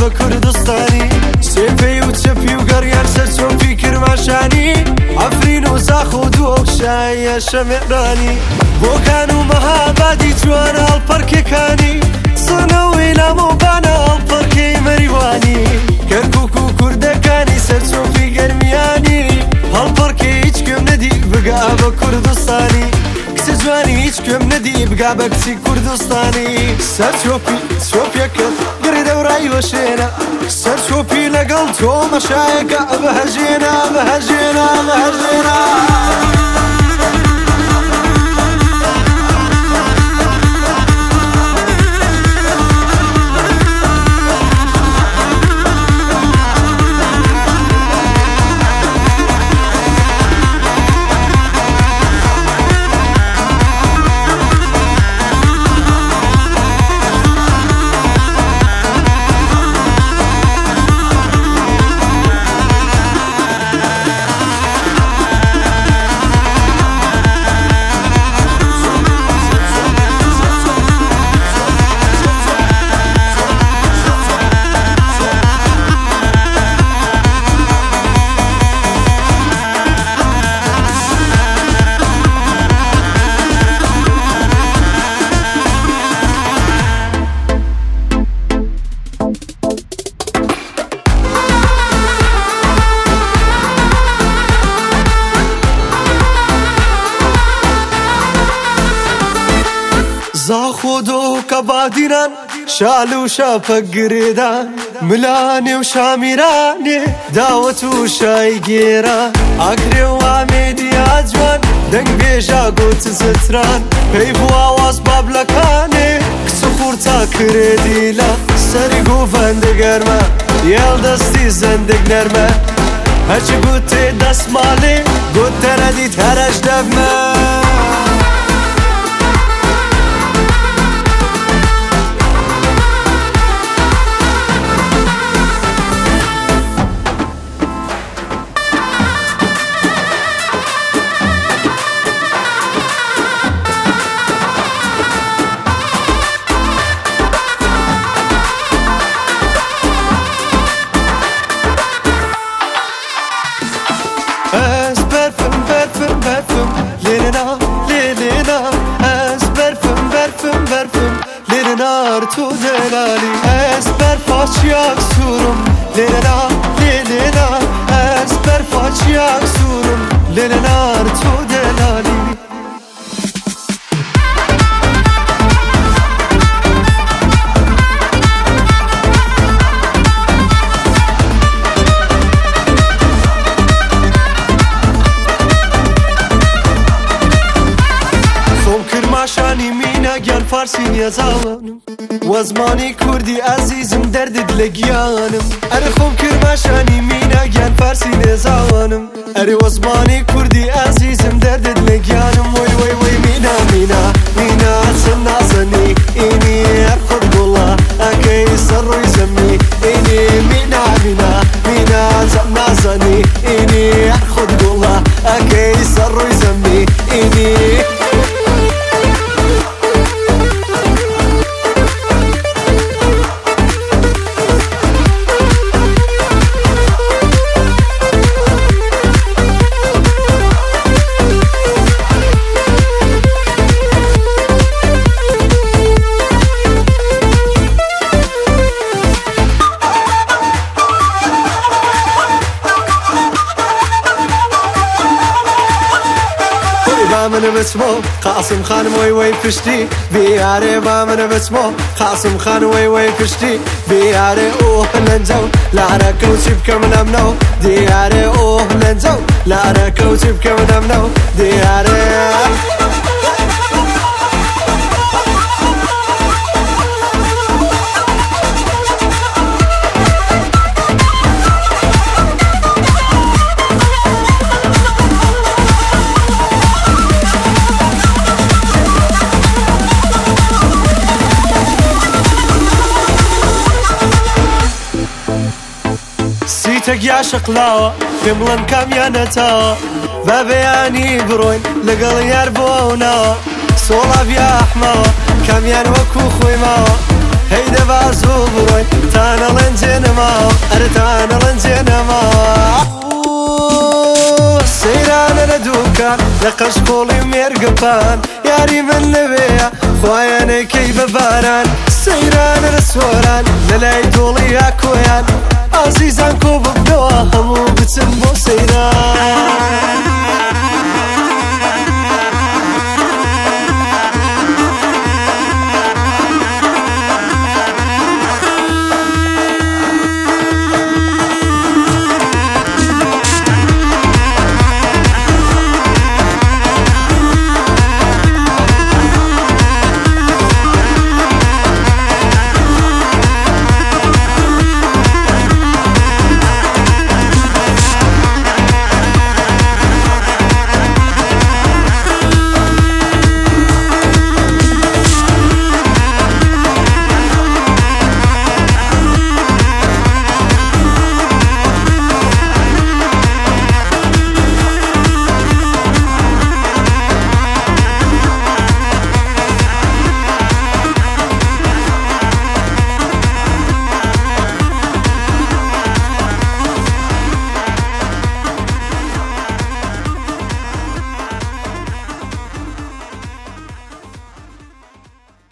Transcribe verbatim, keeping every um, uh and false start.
بە کوردستانی سێپەی و چەپی و گەڕیان سەر چۆپی کرماشانی ئەفرین و زاخ و دووەک شایە شەمێرانی بۆکان و مەهابادی جوانە هەڵپەرکێکانی سنەوەی لام و بانە هەڵپەرکەی مەریوانی کەرکووک و کوردەکانی سەر چۆپی گەرمیانی هەڵپەرکەی هیچ کوێم نەدی بگا بە کوردستانی کچە جوانی هیچ کوێم نەدی بگا بە کچی کوردستانی سەر چۆپی چۆپیەکەت گڕی دەورایی وەشێنە سەر چۆپی لەگەڵ تۆ مەشایەکە بەهەژێنە بەهەژێنە بەهەژێنە زاخۆ دۆکە بادیران شال و شاپە گرێدان ملانێ و شامیرانێ داوەت و شای گێران ئاگرێ و ئامێدیا جوان دەنگ بێژا گۆت زتران پێی بواواز بابلەکانێ کچ خوورتا کرێدیلا سەری گۆڤەندە گەرمە یێڵ دەستی زەندێک نەرمە هەرچی گوتێ دەسماڵێ گوت تەنەدیت هەرەش دەبمە Ez berfim berfim berfim Lirina lirina Ez berfim berfim berfim Lirina tu delali Ez berfaç yaksurum Lirina lirina Ez berfaç yaksurum Lirina tu delali ماشانی مینا گیان فارسی نیازانم وزمانی کردی عزیزم دردت لگیانم اره خوب کرماشانی مینا گیان فارسی نیازانم اره وزمانی کردی عزیزم دردت لگیانم وی وی وی مینا مینا مینا سن نازنی اینی هر خود گلا اکی سر روی زمی اینی مینا مینا مینا سن نازنی اینی هر خود گلا اکی سر روی زمی اینی من بسمو قاسم خان وی وی پشتی بیاره با من بسمو قاسم خان وی وی پشتی بیاره اوه لنجو لارا کوچی بکم نمنو دیاره اوه لنجو لارا کوچی بکم نمنو دیاره سیتەک یا شەقلاوە پێم بڵێن کامیانەتەوە بە بەیانی بڕۆین لەگەڵ یار بۆ ناوە سۆڵاو یا ئەحمەوە کامیان وەکو خۆی ماوە هەیدە باز و بڕۆین تا نەڵێن جێنە نەماوە ئەرتانە لەنجێ نەماوە سەیرانە لە دووکان لە قەشقۆڵی مێرگەپان یاری من لەوەیە خوایانەکەی بە باران سەیرانە لە سۆران لە لای دۆڵی یاکۆیان ئازیزان کۆ ببنەوە هەموو بچن بۆ سەیران